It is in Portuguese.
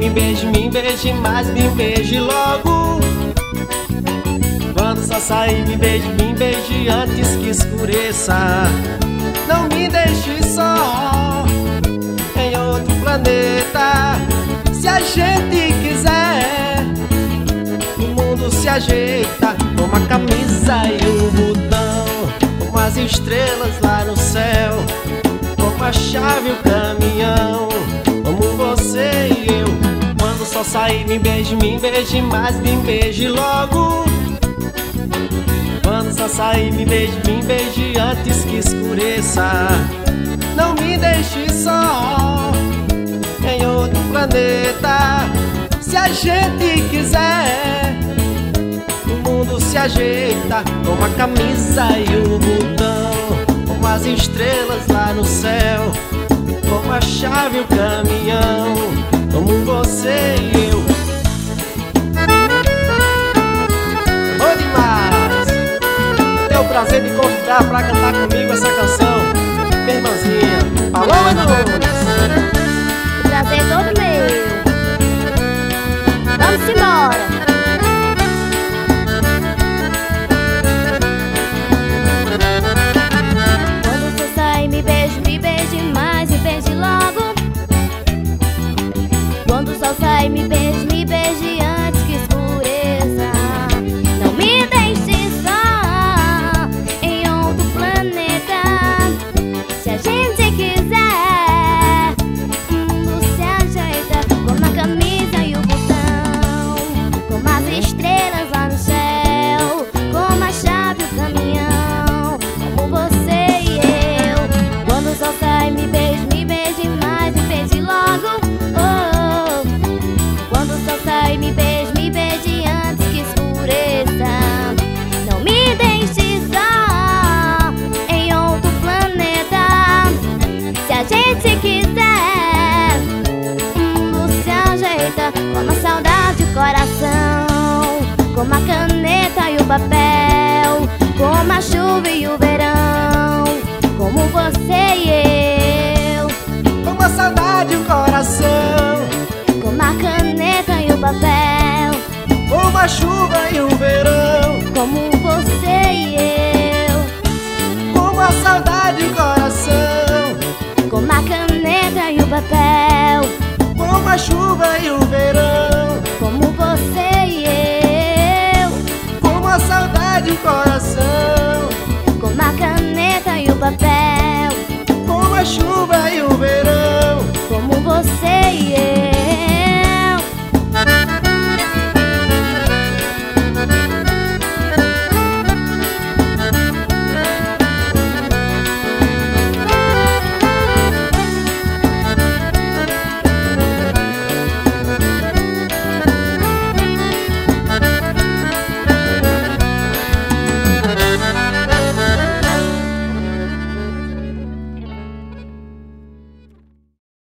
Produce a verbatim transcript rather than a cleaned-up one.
me beije, me beije mais, me beije logo. Quando só sair, me beije, me beije antes que escureça. Não me deixe só em outro planeta. Se a gente quiser, o mundo se ajeita com a camisa e o botão, com as estrelas lá no céu, com a chave e o caminhão, como você e eu. Quando só sair, me beije, me beije mais, me beije logo. Quando só sair, me beije, me beije antes que escureça. Não me deixe só em outro planeta. Se a gente quiser, o mundo se ajeita com a camisa e o botão, com as estrelas lá no céu, com a chave e o caminhão, como você e eu. Bom demais! Tenho o prazer de convidar pra cantar comigo essa canção, minha irmãzinha Paloma Nunes. O prazer é todo meu. Vamos embora. Quando você sai, me beije, me beije mais, me beije logo. Quando o sol sai, me beije, me beije antes que escureça. Não me deixe só em outro planeta. Se a gente quiser, o mundo se ajeita com a camisa e o botão, com as estrelas lá no céu, com a chave e o caminhão, como você e eu. Quando o sol sai, me beije, me beije mais, me beije logo. Oh, quando o sol sai, me beije, me beije antes que escureça. Não me deixe só em outro planeta. Se a gente quiser, o mundo se ajeita com a saudade e o coração, com a caneta e o papel, com a chuva e o verão, como você e eu. Com a saudade e o coração, Com a caneta e o papel, com a chuva e o verão, como